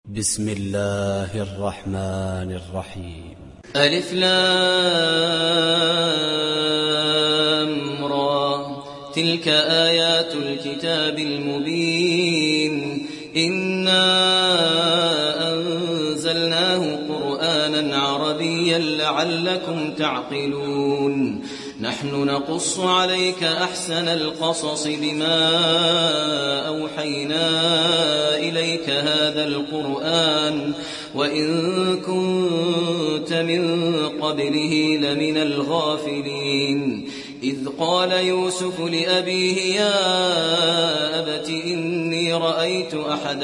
بسم الله الرحمن الرحيم. ألف لام را تلك آيات الكتاب المبين إنا أنزلناه قرآنا عربيا لعلكم تعقلون نحن نقص عليك أحسن القصص بما أوحينا إليك هذا القرآن وإن كنت من قبله لمن الغافلين إذ قال يوسف لأبيه يا أبت إني رأيت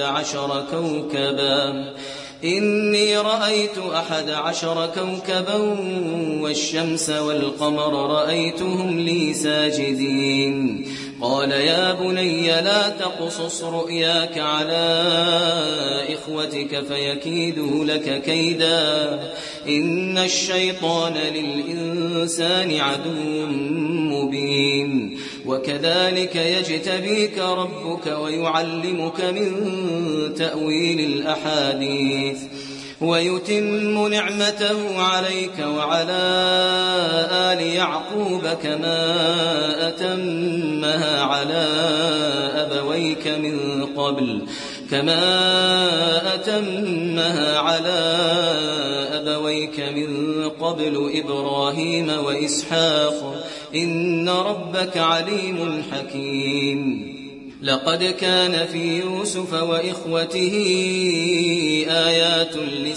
أحد عشر كوكبا والشمس والقمر رأيتهم لي ساجدين قال يا بني لا تقصص رؤياك على إخوتك فيكيدوا لك كيدا إن الشيطان للإنسان عدو مبين وكذلك يجتبيك ربك ويعلمك من تأويل الأحاديث ويتم نعمته عليك وعلى آل يعقوب كما أتمها على أبويك من قبل إبراهيم وإسحاق إن ربك عليم حكيم لقد كان في يوسف وإخوته آيات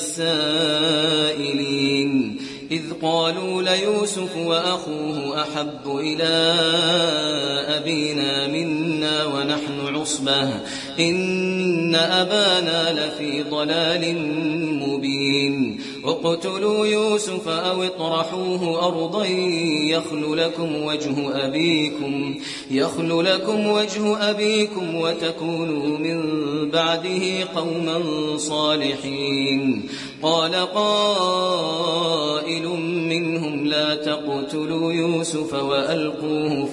للسائلين إذ قالوا ليوسف وأخوه أحب إلى أبينا منا ونحن عصبة إن أبانا لفي ضلال مبين اقتلوا يوسف أو اطرحوه أرضا يخل لكم وجه أبيكم وتكونوا من بعده قوما صالحين قال قائل منهم لا تقتلوا يوسف وألقوه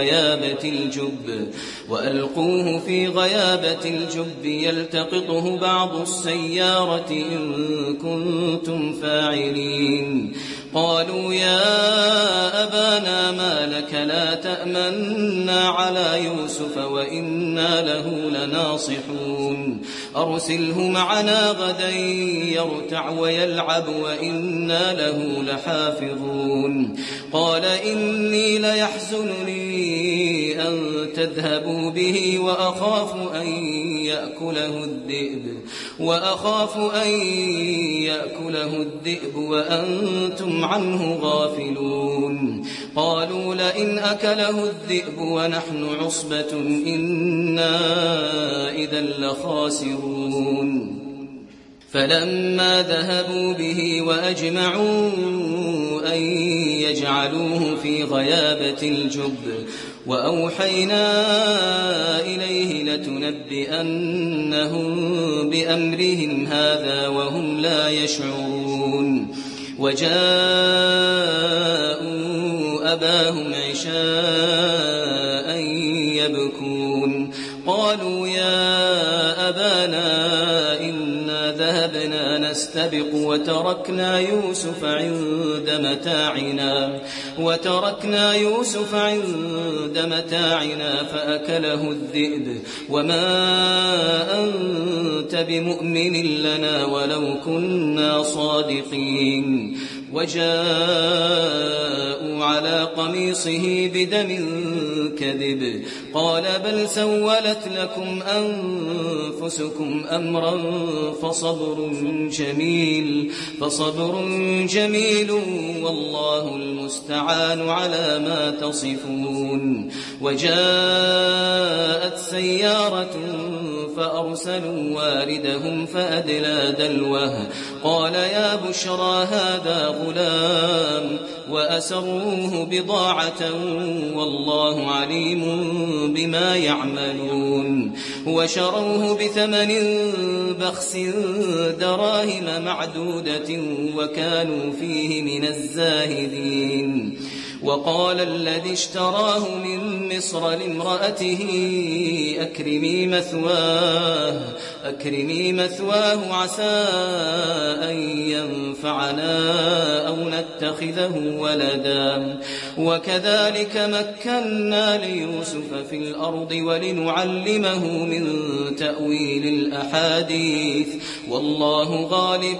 في غيابة الجب يلتقطه بعض السيارة إن كنتم فاعلين قالوا يا أبانا ما لك لا تأمنا على يوسف وإنا له لناصحون أرسله معنا غدا يرتع ويلعب وإنا له لحافظون قال إني ليحزنني أن تذهبوا به وأخاف أن يأكله الذئب وأنتم عنه غافلون قالوا لئن أكله الذئب ونحن عصبة إنا إذا لخاسرون فلما ذهبوا به وأجمعوا أن يجعلوه في غيابة الجب وأوحينا إليه لتنبئنهم بأمرهم هذا وهم لا يشعرون وجاءوا أباهم عشاء يبكون قالوا يا أبانا إنا ذهبنا نستبق وتركنا يوسف عند متاعنا فأكله الذئب وما أنت بمؤمن لنا ولو كنا صادقين وجاءوا على قميصه بدم كذب قال بل سولت لكم أنفسكم أمرا فصبر جميل والله المستعان على ما تصفون وجاءت سيارة فأرسلوا واردهم فأدلى دلوه قال يا بشرى هذا غلام وأسروه بضاعة والله عليم بما يعملون وشروه بثمن بخس دراهم معدودة وكانوا فيه من الزاهدين وقال الذي اشتراه من مصر لامرأته أكرمي مثواه أكرمي مثواه عسى أن ينفعنا أو نتخذه ولدا وكذلك مكنا ليوسف في الأرض ولنعلمه من تأويل الأحاديث والله غالب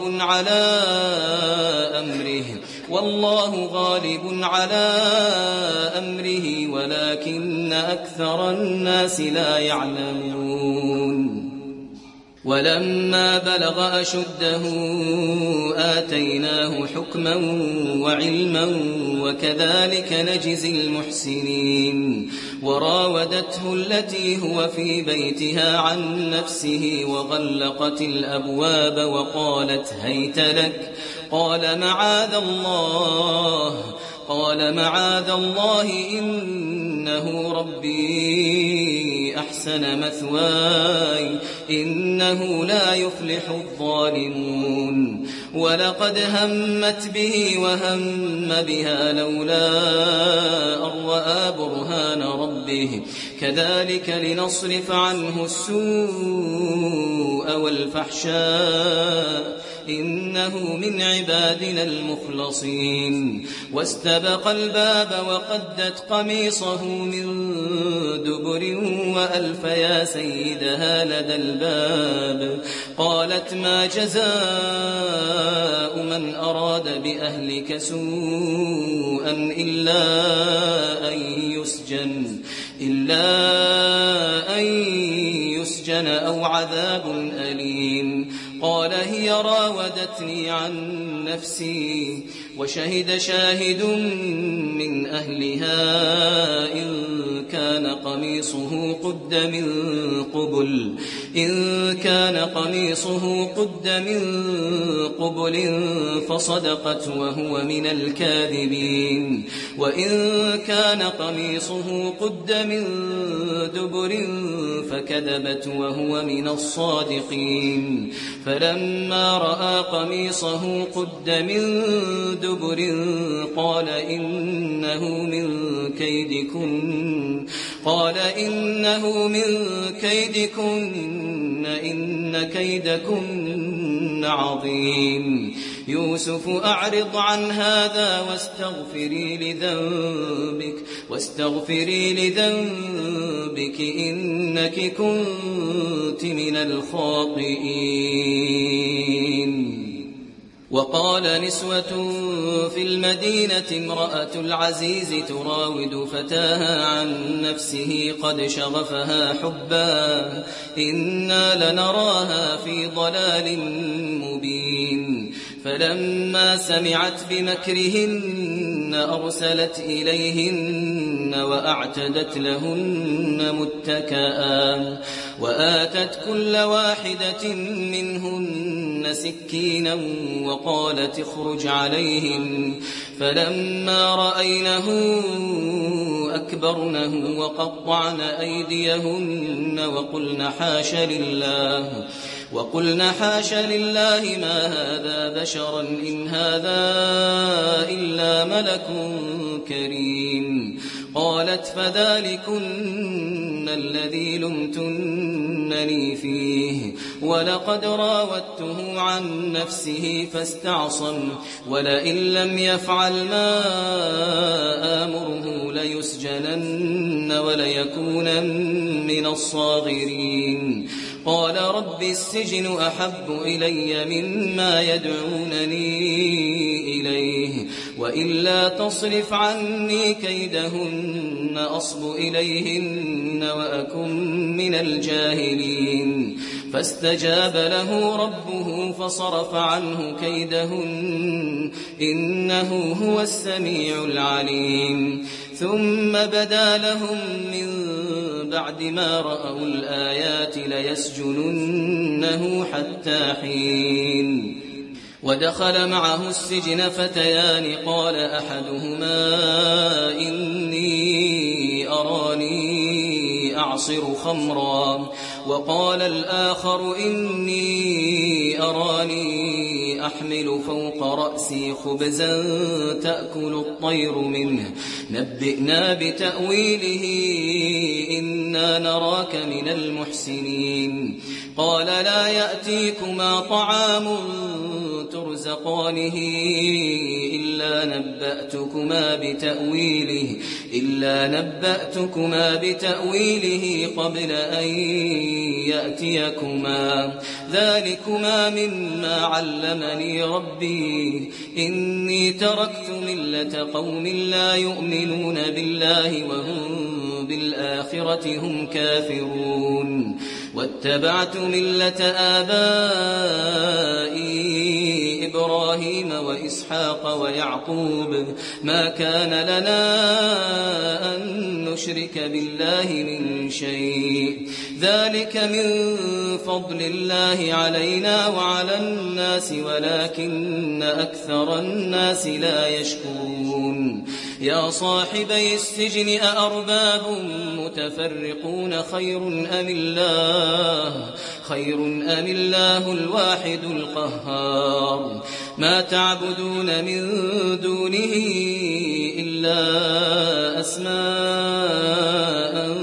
على أمره ولكن أكثر الناس لا يعلمون ولما بلغ أشده آتيناه حكما وعلما وكذلك نجزي المحسنين وراودته التي هو في بيتها عن نفسه وغلقت الأبواب وقالت هيت لك قال معاذ الله إنه ربي أحسن مثواي إنه لا يفلح الظالمون ولقد همت به وهم بها لولا أن رأى برهان ربه كذلك لنصرف عنه السوء والفحشاء إنه من عبادنا المخلصين واستبق الباب وقدت قميصه من دبر وألف يا سيدها لدى الباب قالت ما جزاء من أراد بأهلك سوءا إلا أن يسجن أو عذاب أليم قال هي راودتني عن نفسي وشهد شاهد من أهلها إن كان قميصه قد من قبل فصدقت وهو من الكاذبين وإن كان قميصه قد من دبر فكذبت وهو من الصادقين فلما رأى قميصه قد من دبر قال إنه من كيدكن إن كيدكن عظيم يوسف أعرض عن هذا واستغفري لذنبك إنك كنت من الخاطئين وقال نسوة في المدينة امرأة العزيز تراود فتاها عن نفسه قد شغفها حبا إنا لنراها في ضلال مبين فلما سمعت بمكرهن أرسلت إليهن وأعتدت لهن متكئا وآتت كل واحدة منهن سكينا وقالت اخرج عليهم فلما رأينه أكبرنه وقطعن أيديهن وقلن حاش لله ما هذا بشرا إن هذا إلا ملك كريم قالت فذلكن الذي لمتنني فيه ولقد راودته عن نفسه فاستعصم ولئن لم يفعل ما آمره ليسجنن وليكونن من الصاغرين قال رب السجن أحب إلي مما يدعونني إليه وإلا تصرف عني كيدهن أصب إليهن وأكن من الجاهلين فاستجاب له ربه فصرف عنه كيدهن إنه هو السميع العليم ثم بدا لهم من بعد ما رأوا الآيات ليسجننه حتى حين ودخل معه السجن فتيان قال أحدهما إني أراني أعصر خمرا وقال الآخر إني أراني أحمل فوق رأسي خبزا تأكل الطير منه نبئنا بتأويله إنا نراك من المحسنين قال لا يأتيكما طعام ترزقانه إلا نبأتكما بتأويله قبل أن يأتيكما ذلكما مما علمني ربي إني تركت ملة قوم لا يؤمنون بالله وهم بالآخرة هم كافرون واتبعت ملة آبائي إبراهيم وإسحاق ويعقوب ما كان لنا أن نشرك بالله من شيء ذلك من فضل الله علينا وعلى الناس ولكن أكثر الناس لا يشكرون يا صاحبي السجن أأرباب متفرقون خير أم الله الواحد القهار ما تعبدون من دونه إلا أسماء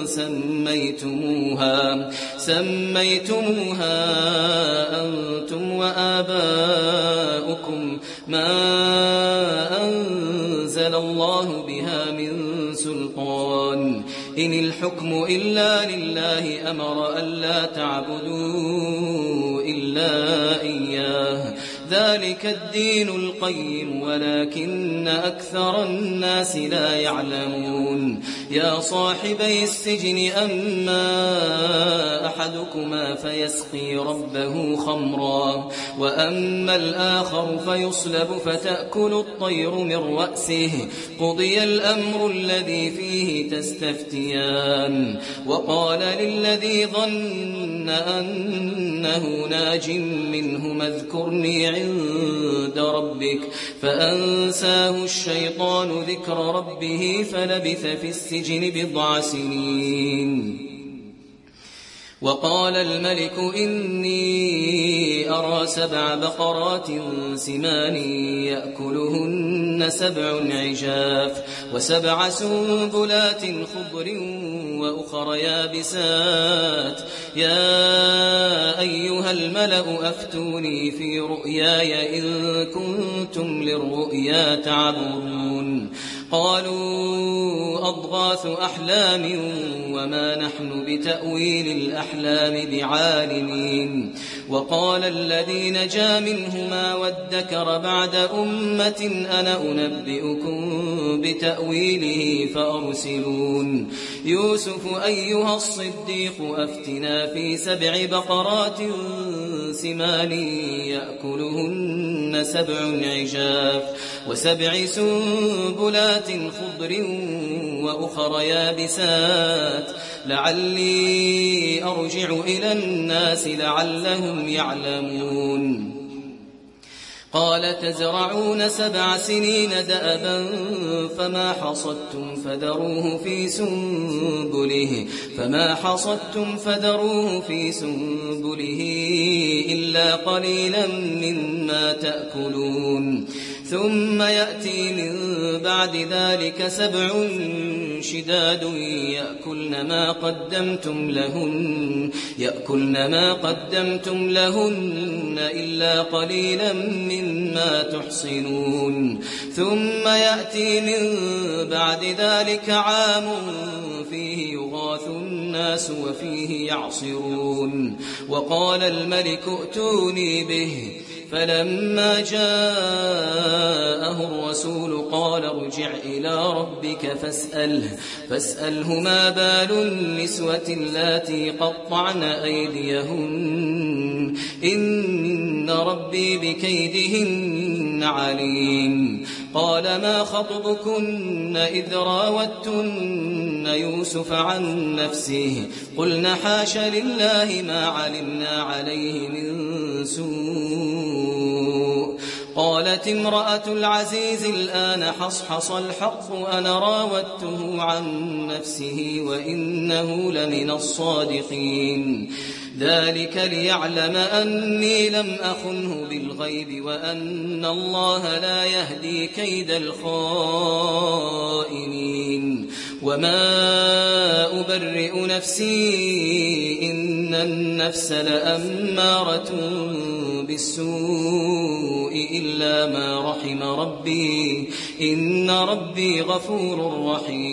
سميتموها أنتم وآباؤكم ما أنزل الله بها من سلطان إن الحكم إلا لله أمر ألا تعبدوا إلا إياه ذلك الدين القيم ولكن أكثر الناس لا يعلمون يا صاحبي السجن أما أحدكما فيسقي ربه خمرا وأما الآخر فيصلب فتأكل الطير من رأسه قضي الأمر الذي فيه تستفتيان وقال للذي ظن أنه ناج منهما اذكرني عند ربك فأنساه الشيطان ذكر ربه فلبث في السجن بضع سنين وقال الملك إني أرى 7 بقرات سمان يأكلهن 7 عجاف و7 سنبلات خضر وأخر يابسات يا أيها الملأ أفتوني في رؤياي إن كنتم للرؤيا تعبرون قالوا أضغاث أحلام وما نحن بتأويل الأحلام بعالمين وقال الذي نجا منهما وادكر بعد أمة أنا أنبئكم بتأويله فأرسلون يوسف أيها الصديق أفتنا في 7 بقرات سمان يأكلهن 7 عجاف و7 سنبلات خضر وأخر يابسات لعلي أرجع إلى الناس لعلهم يعلمون قال تزرعون 7 سنين دأبا فما حصدتم فذروه في سنبله إلا قليلا مما تأكلون ثم يأتي من بعد ذلك 7 شداد يأكلن ما قدمتم لهن إلا قليلا مما تحصنون ثم يأتي من بعد ذلك عام فيه يغاث الناس وفيه يعصرون وقال الملك ائتوني به فلما جاءه الرسول قال ارجع إلى ربك فاسأله ما بال النسوة اللاتي قطعن أيديهن إن ربي بكيدهن عليم قال ما خطبكن إذ راوتن يوسف عن نفسه قلنا حاش لله ما علمنا عليه من سوء قالت امرأة العزيز الآن حصحص الحق أنا راودته عن نفسه وإنه لمن الصادقين ذلك ليعلم أني لم أخنه بالغيب وأن الله لا يهدي كيد الخائنين وما أبرئ نفسي إن النفس لأمارة بالسوء إلا ما رحم ربي إن ربي غفور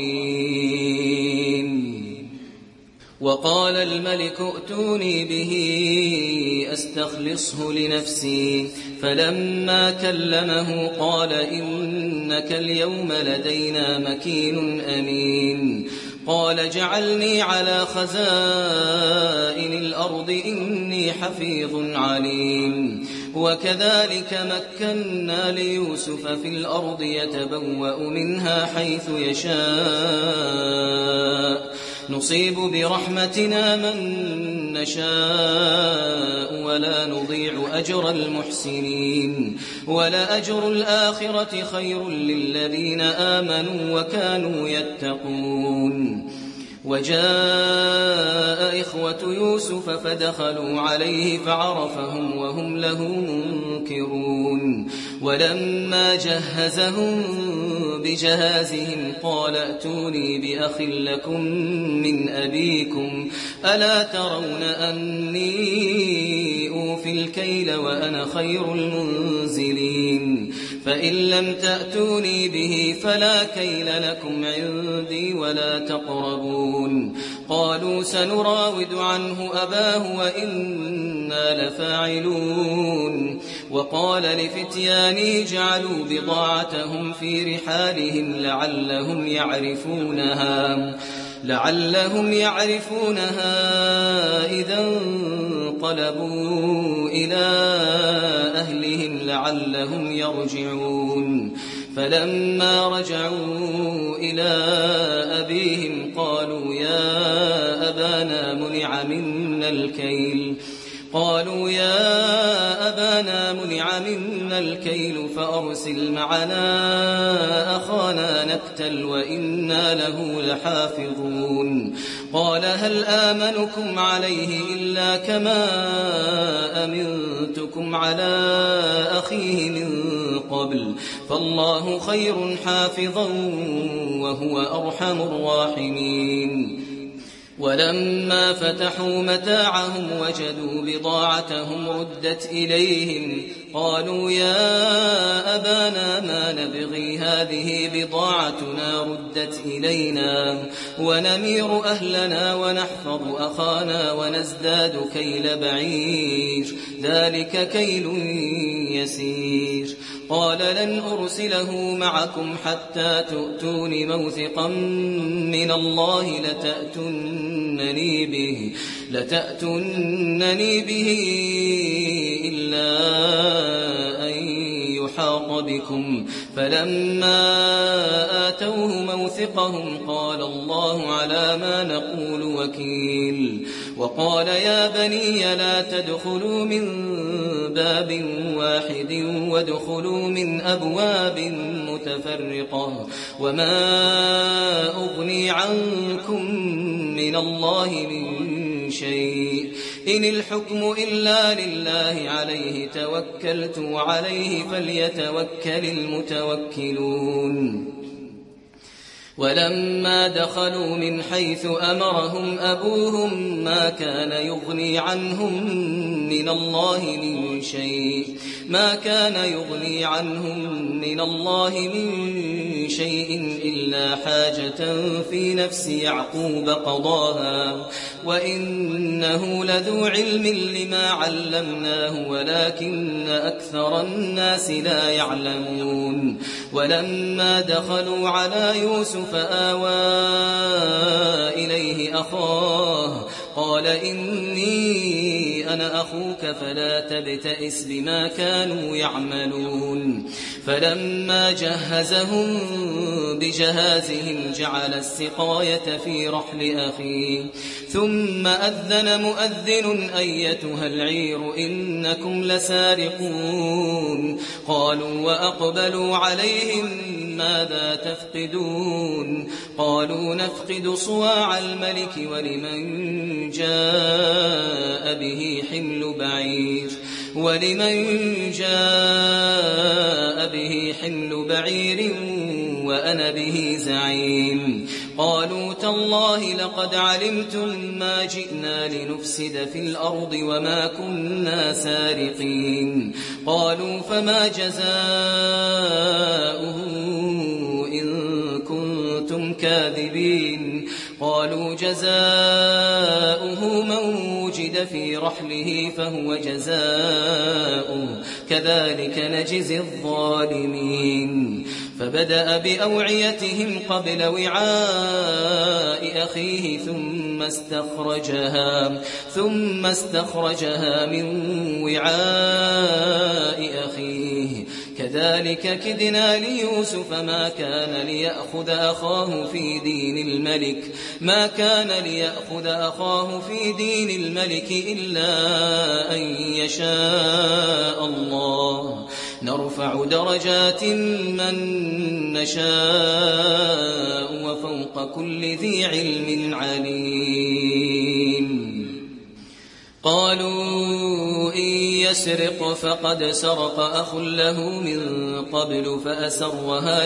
رحيم وقال الملك ائتوني به أستخلصه لنفسي فلما كلمه قال إنك اليوم لدينا مكين أمين قال جعلني على خزائن الأرض إني حفيظ عليم وكذلك مكنا ليوسف في الأرض يتبوأ منها حيث يشاء نصيب برحمتنا من نشاء ولا نضيع أجر المحسنين ولأجر الآخرة خير للذين آمنوا وكانوا يتقون وجاء إخوة يوسف فدخلوا عليه فعرفهم وهم له منكرون ولما جهزهم بجهازهم قال ائتوني بأخ لكم من أبيكم ألا ترون أني أوفي الكيل وأنا خير المنزلين فإن لم تأتوني به فلا كيل لكم عندي ولا تقربون قالوا سنراود عنه أباه وإنا لفاعلون وقال لفتيانه جعلوا بضاعتهم في رحالهم لعلهم يعرفونها إذا انقلبوا إلى أهلهم لعلهم يرجعون فلما رجعوا إلى أبيهم قالوا يا أبانا منع منا الكيل فأرسل معنا أخانا نكتل وإنا له لحافظون قال هل آمنكم عليه إلا كما أمنتكم على أخيه من قبل فالله خير حافظا وهو أرحم الراحمين ولما فتحوا متاعهم وجدوا بضاعتهم ردت إليهم قالوا يا أبانا ما نبغي هذه بضاعتنا ردت إلينا ونمير أهلنا ونحفظ أخانا ونزداد كيل بعير ذلك كيل يسير قال لن أرسله معكم حتى تؤتون موثقا من الله لتأتونني به إلا أن يحاط بكم فلما آتوه موثقهم قال الله على ما نقول وكيل وقال يا بني لا تدخلوا من باب واحد وادخلوا من أبواب متفرقة وما أغني عنكم من الله من شيء إن الحكم إلا لله عليه توكلت وعليه فليتوكل المتوكلون ولما دخلوا من حيث أمرهم أبوهم ما كان يغني عنهم من الله من شيء إلا حاجة في نفس يعقوب قضاها وإنه لذو علم لما علمناه ولكن أكثر الناس لا يعلمون ولما دخلوا على يوسف آوى إليه أخاه قال إني أنا أخوك فلا تبتئس بما كانوا يعملون فلما جهزهم بجهازهم جعل السقاية في رحل أخيه ثم أذن مؤذن أيتها العير إنكم لسارقون قالوا وأقبلوا عليهم ماذا تفقدون قالوا نفقد صواع الملك ولمن جاء به حمل بعير وأنا به زعيم قالوا تالله لقد علمتم ما جئنا لنفسد في الأرض وما كنا سارقين قالوا فما جزاؤه إن كنتم كاذبين قالوا جزاؤه من وجد في رحله فهو جزاؤه كذلك نجزي الظالمين فبدأ بأوعيتهم قبل وعاء أخيه ثم استخرجها من وعاء أخيه كذلك كدنا ليوسف ما كان ليأخذ أخاه في دين الملك إلا أن يشاء الله نرفع درجات من نشاء وفوق كل ذي علم عليم قالوا إن يسرق فقد سرق أخ له من قبل فأسرها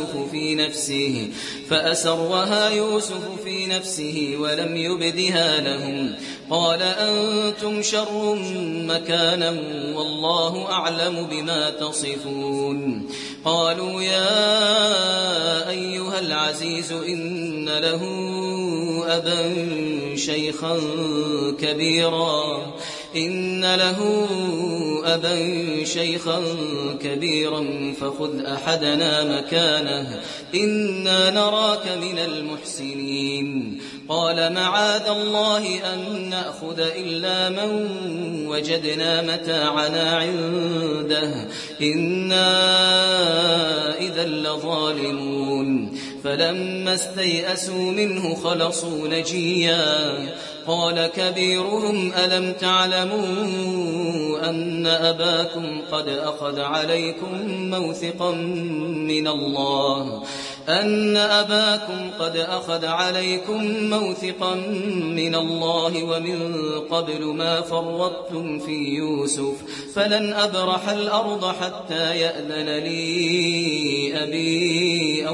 يوسف في نفسه ولم يبدها لهم قال أنتم شر مكانا والله أعلم بما تصفون قالوا يا أيها العزيز إن له أبا شيخا كبيرا فخذ أحدنا مكانه إنا نراك من المحسنين قال معاذ الله أن نأخذ إلا من وجدنا متاعنا عنده إنا إذا لظالمون فلما استيئسوا منه خلصوا نجيا قال كبيرهم ألم تعلموا أن أباكم قد أخذ عليكم موثقا من الله ومن قبل ما فرطتم في يوسف فلن أبرح الأرض حتى يأذن لي أبي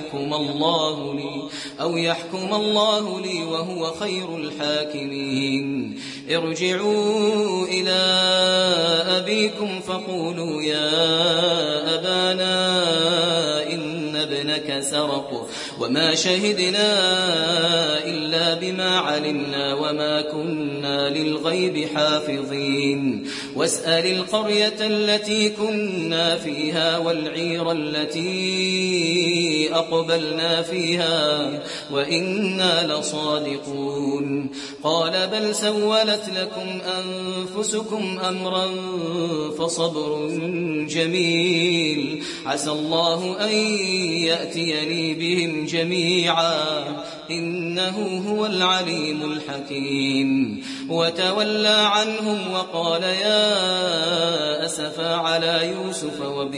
أو يحكم الله لي وهو خير الحاكمين ارجعوا إلى أبيكم فقولوا يا أبانا إن ابنك سرق وما شهدنا إلا بما علمنا وما كنا للغيب حافظين واسأل القرية التي كنا فيها والعير التي أقبلنا فيها وإنا لصادقون قال بل سولت لكم أنفسكم أمرا فصبر جميل عسى الله أن يأتيني بهم جميعا إنه هو العليم الحكيم وتولى عنهم وقال يا أسفا على يوسف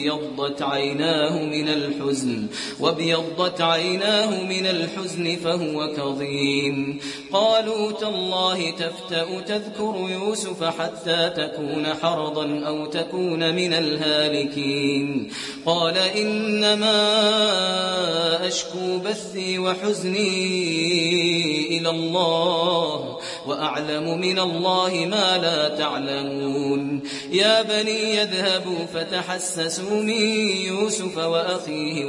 وابيضت عيناه من الحزن فهو كظيم قالوا تالله تفتأ تذكر يوسف حتى تكون حرضا أو تكون من الهالكين قال إنما أشكو بثي وحزني إلى الله وأعلم من الله ما لا تعلمون يا بني يذهبوا فتحسسوا من يوسف وأخيه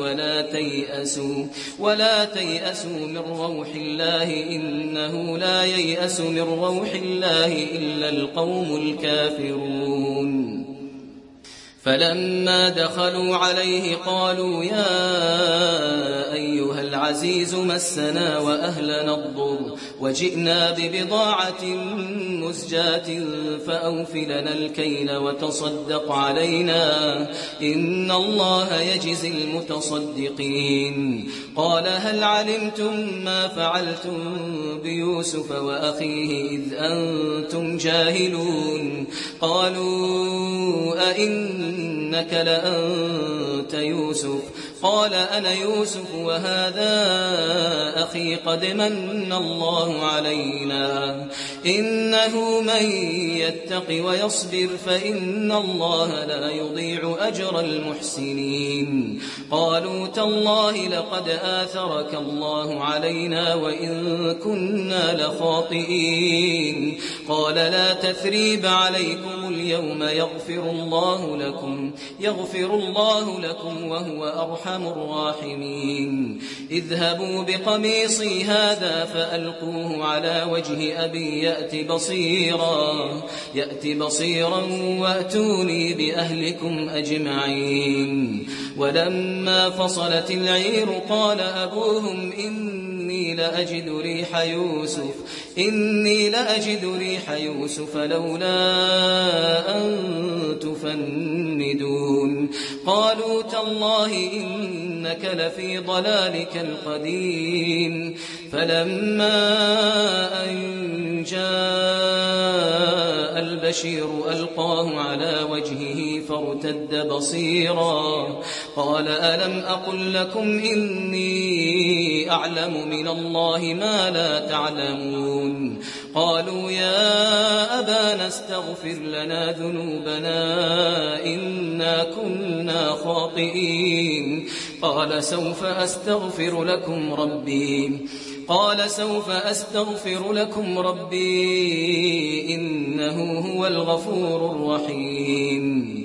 ولا تيأسوا من روح الله إنه لا ييأس من روح الله إلا القوم الكافرون فلما دخلوا عليه قالوا يا أيها العزيز مسنا وأهلنا الضر وجئنا ببضاعة مزجاة فأوف لنا الكيل وتصدق علينا إن الله يجزي المتصدقين قال هل علمتم ما فعلتم بيوسف وأخيه إذ أنتم جاهلون قالوا أئنك لأنت يوسف قال أنا يوسف وهذا أخي قد من الله علينا إنه من يتق ويصبر فإن الله لا يضيع أجر المحسنين قالوا تالله لقد آثرك الله علينا وإن كنا لخاطئين قال لا تثريب عليكم اليوم يغفر الله لكم وهو أرحم الراحمين اذهبوا بقميصي هذا فألقوه على وجه أبي يأت بصيرا وأتوني بأهلكم أجمعين ولما فصلت العير قال أبوهم إني لأجد ريح يوسف لولا أن تفندون قالوا تالله إنك لفي ضلالك القديم فلما أن جاء البشير ألقاه على وجهه فارتد بصيرا قال ألم أقل لكم إني أعلم من الله ما لا تعلمون قالوا يا أبانا استغفر لنا ذنوبنا إنا كنا خاطئين قال سوف أستغفر لكم ربي إنه هو الغفور الرحيم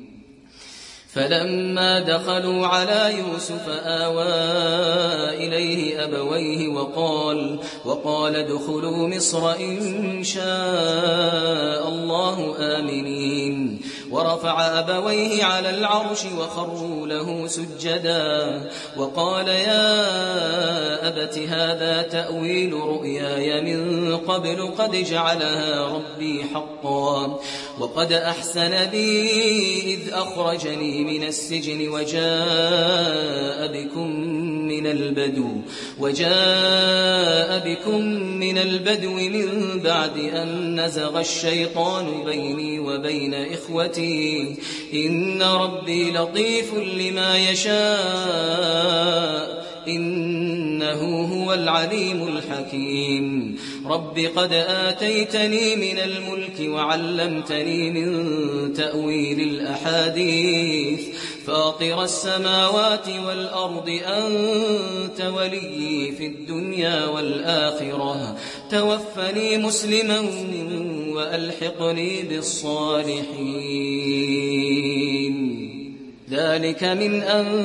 فلما دخلوا على يوسف آوى إليه أبويه وقال ادخلوا مصر إن شاء الله آمنين ورفع أبويه على العرش وخروا له سجدا وقال يا أبت هذا تأويل رؤياي من قبل قد جعلها ربي حقا وقد أحسن بي إذ أخرجني من السجن وجاء بكم من البدو من بعد أن نزغ الشيطان بيني وبين إخوتي إن ربي لطيف لما يشاء إنه هو العليم الحكيم رب قد آتيتني من الملك وعلمتني من تأويل الأحاديث فاطر السماوات والأرض أنت ولي في الدنيا والآخرة توفني مسلما وألحقني بالصالحين ذلك من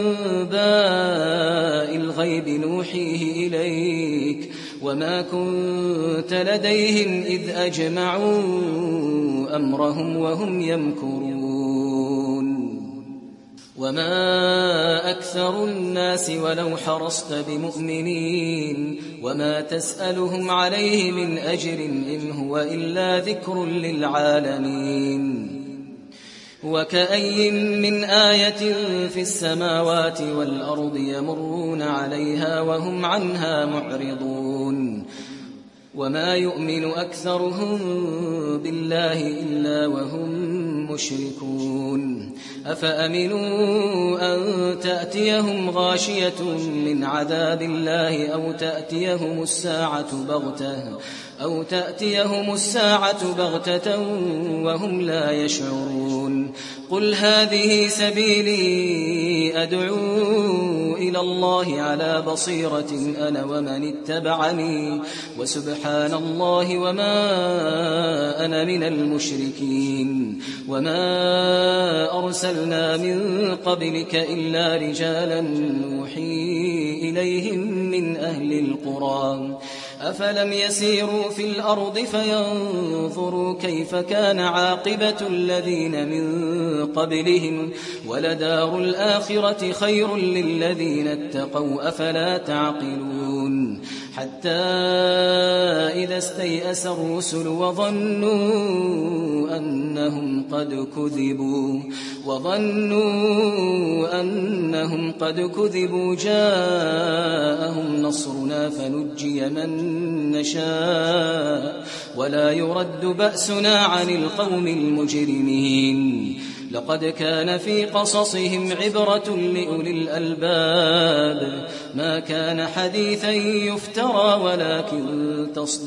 أنباء الغيب نوحيه إليك وما كنت لديهم إذ أجمعوا أمرهم وهم يمكرون وما أكثر الناس ولو حرصت بمؤمنين وما تسألهم عليه من أجر إن هو إلا ذكر للعالمين وكأي من آية في السماوات والأرض يمرون عليها وهم عنها معرضون وما يؤمن أكثرهم بالله إلا وهم مشركون أفأمنوا أن تأتيهم غاشية من عذاب الله أو تأتيهم الساعة بغتة وهم لا يشعرون قل هذه سبيلي أدعو إلى الله على بصيرة أنا ومن اتبعني وسبحان الله وما أنا من المشركين وما أرسلنا من قبلك إلا رجالا نوحي إليهم من أهل القرى أفلم يسيروا في الأرض فينظروا كيف كان عاقبة الذين من قبلهم ولدار الآخرة خير للذين اتقوا أفلا تعقلون حتى إذا استيأس الرسل وظنوا أنهم قد كذبوا جاءهم نصرنا فنجي من نشاء ولا يرد بأسنا عن القوم المجرمين لقد كان في قصصهم عبرة لأولي الألباب ما كان حديثا يفترى ولكن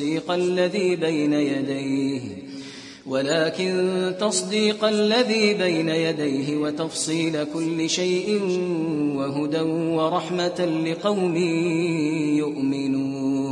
تصديق الذي بين يديه وتفصيل كل شيء وهدى ورحمة لقوم يؤمنون.